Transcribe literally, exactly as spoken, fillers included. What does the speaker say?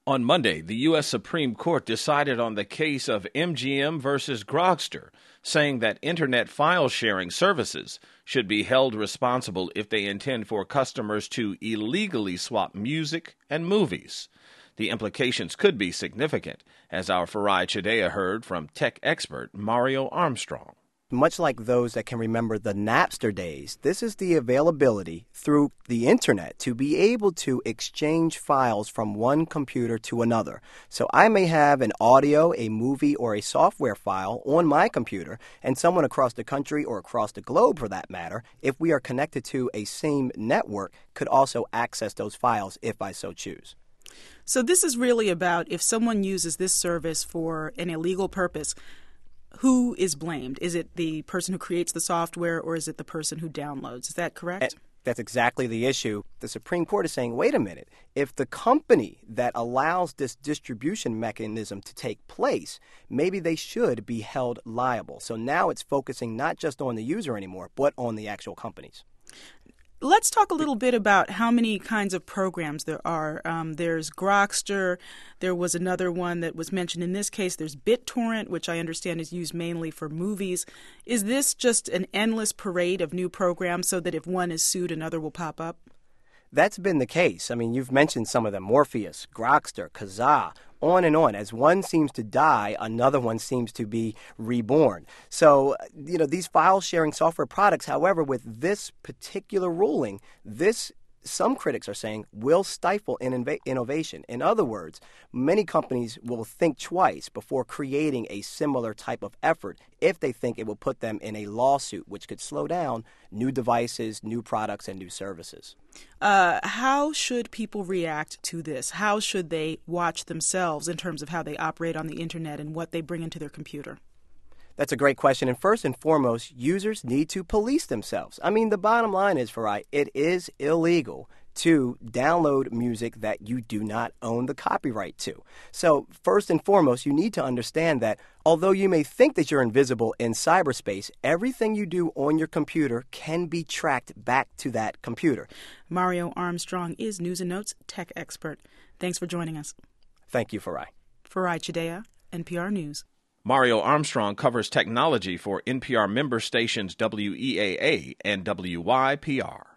On Monday, the U S Supreme Court decided on the case of M G M versus Grokster, saying that Internet file sharing services should be held responsible if they intend for customers to illegally swap music and movies. The implications could be significant, as our Farai Chideya heard from tech expert Mario Armstrong. Much like those that can remember the Napster days, this is the availability through the internet to be able to exchange files from one computer to another. So I may have an audio, a movie, or a software file on my computer, and someone across the country or across the globe for that matter, if we are connected to a same network, could also access those files if I so choose. So this is really about if someone uses this service for an illegal purpose, who is blamed? Is it the person who creates the software or is it the person who downloads? Is that correct? And that's exactly the issue. The Supreme Court is saying, wait a minute, if the company that allows this distribution mechanism to take place, maybe they should be held liable. So now it's focusing not just on the user anymore, but on the actual companies. Let's talk a little bit about how many kinds of programs there are. Um, there's Grokster. There was another one that was mentioned in this case. There's BitTorrent, which I understand is used mainly for movies. Is this just an endless parade of new programs so that if one is sued, another will pop up? That's been the case. I mean, you've mentioned some of them, Morpheus, Grokster, Kazaa, on and on. As one seems to die, another one seems to be reborn. So, you know, these file-sharing software products, however, with this particular ruling, this, some critics are saying, will stifle inno- innovation. In other words, many companies will think twice before creating a similar type of effort if they think it will put them in a lawsuit, which could slow down new devices, new products, and new services. Uh, how should people react to this? How should they watch themselves in terms of how they operate on the Internet and what they bring into their computer? That's a great question. And first and foremost, users need to police themselves. I mean, the bottom line is, Farai, it is illegal to download music that you do not own the copyright to. So first and foremost, you need to understand that although you may think that you're invisible in cyberspace, everything you do on your computer can be tracked back to that computer. Mario Armstrong is News and Notes tech expert. Thanks for joining us. Thank you, Farai. Farai Chideya, N P R News. Mario Armstrong covers technology for N P R member stations W E A A and W Y P R.